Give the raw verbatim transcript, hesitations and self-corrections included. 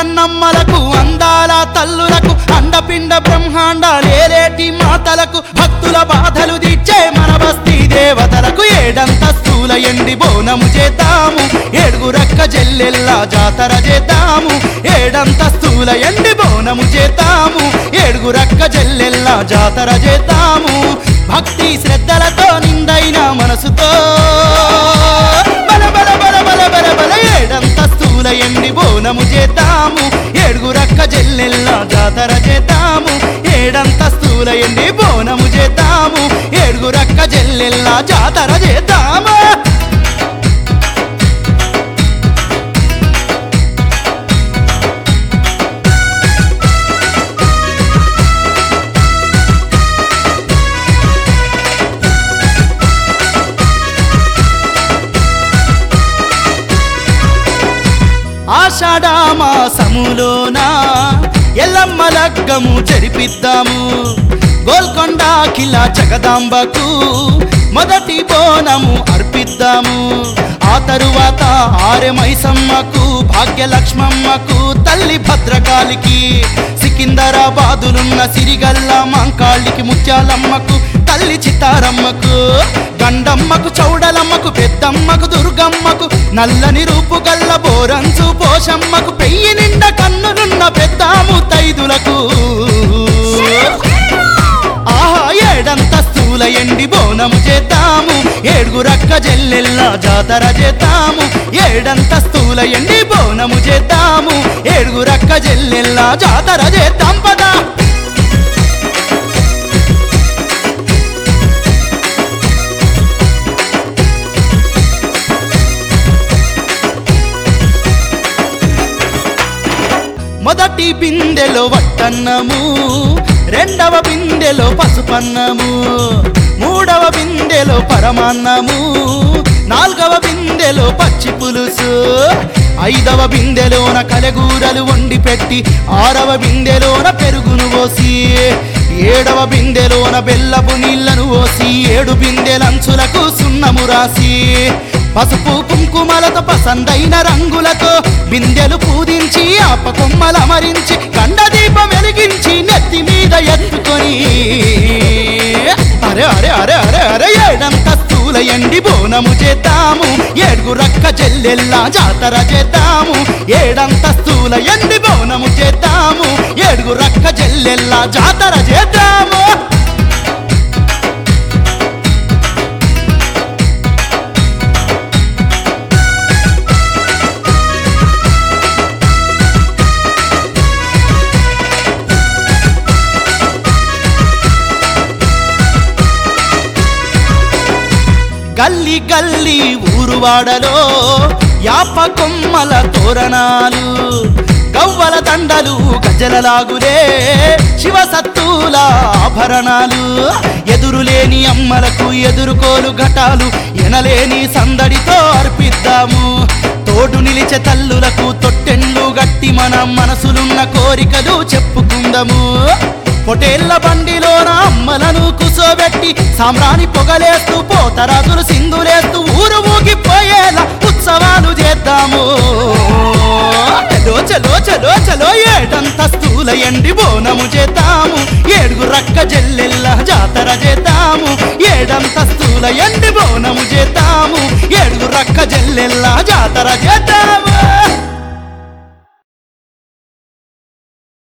అంజన్నమ్మలకు అందాల తల్లులకు అండపిండ బ్రహ్మాండాలేలేటి మాతలకు భక్తుల బాధలు తీర్చే మన బస్తీ దేవతలకు ఏడంతస్తుల ఎండి బోనము చేద్దాము ఏడుగురక్క జల్లెల్లా జాతర చేద్దాము ఏడంతస్తుల ఎండి బోనము చేద్దాము ఏడుగురక్క జల్లెల్లా జాతర చేద్దాము భక్తి శ్రద్ధలతో నిండైన మనసుతో బల బల బల బల బల బల ఏడంతస్తుల ఎండి బోనము చేద్దాము ఏడుగురక్క జల్లెల్లా జాతర చేద్దాము ఏడంతస్తుల ఎండి బోనము చేద్దాము ఏడుగురక్క జల్లెల్లా జాతర చేద్దాము ఆషాఢమాసములోన ఎల్లమ్మ లగ్గము జరిపిద్దాము గోల్కొండ కిలా జగదాంబకు మొదటి బోనము అర్పిద్దాము ఆ తరువాత ఆరెమైసమ్మకు భాగ్యలక్ష్మమ్మకు తల్లి భద్రకాళికి సికిందరాబాదులున్న సిరిగల్ల మాంకాళికి ముత్యాలమ్మకు తల్లి చిత్తారమ్మకు గండమ్మకు చౌడలమ్మకు పెద్దమ్మకు దుర్గమ్మకు నల్లని రూపు గల్ల బోరంచు పోషమ్మకు పెయ్యి నిండ కన్నులున్న పెద్దాము తైదులకు ఆహా ఏడంతస్తుల ఎండి బోనము చేద్దాము ఏడుగురక్క జల్లెల్లా జాతర చేద్దాము ఏడంతస్తుల ఎండి బోనము చేద్దాము ఏడుగురక్క జల్లెల్లా జాతర చేద్దాం పదా మొదటి బిందెలో వట్టన్నము రెండవ బిందెలో పసుపన్నము మూడవ బిందెలో పరమాన్నము నాలుగవ బిందెలో పచ్చి పులుసు ఐదవ బిందెలోన కలగూరలు వండి పెట్టి ఆరవ బిందెలోన పెరుగును పోసి ఏడవ బిందెలోన బెల్లపు నీళ్లను పోసి ఏడు బిందెలంచులకు సున్నము రాసి పసుపు కుంకుమలతో పసందైన రంగులతో బిందెలు పూజించి ఆప కొమ్మలమరించి గండ దీపం వెలిగించి నెత్తి మీద ఎత్తుకొని అరే అరే అరే అరే అరే ఏడంతస్తుల ఎండి బోనము చేద్దాము ఏడుగురక్క జల్లెల్లా జాతర చేద్దాము ఏడంతస్తుల ఎండి బోనము చేద్దాము ఏడుగురక్క జల్లెల్లా జాతర చేద్దాము గల్లి గల్లి ఊరువాడలో యాప కొమ్మల తోరణాలు గవ్వల దండలు గజలలాగులే శివసత్తుల ఆభరణాలు ఎదురులేని అమ్మలకు ఎదురుకోలు ఘటాలు ఎనలేని సందడితో అర్పిద్దాము తోడు నిలిచే తల్లులకు తొట్టెండ్లు గట్టి మన మనసులున్న కోరికలు చెప్పుకుందాము పొటేళ్ల బండిలోన అమ్మలను కుసోబెట్టి సామ్రాణి పొగలేస్తూ పోతరాజులు సింధులేస్తూ ఊరు ఊగిపోయేలా ఉత్సవాలు చేద్దాము చలో చలో చలో చలో ఏడంతస్తుల ఎండి బోనము చేద్దాము ఏడుగురక్క జల్లెల్లా జాతర చేద్దాము ఏడంతస్తుల ఎండి బోనము చేద్దాము ఏడుగురక్క జల్లెల్లా జాతర చేద్దాము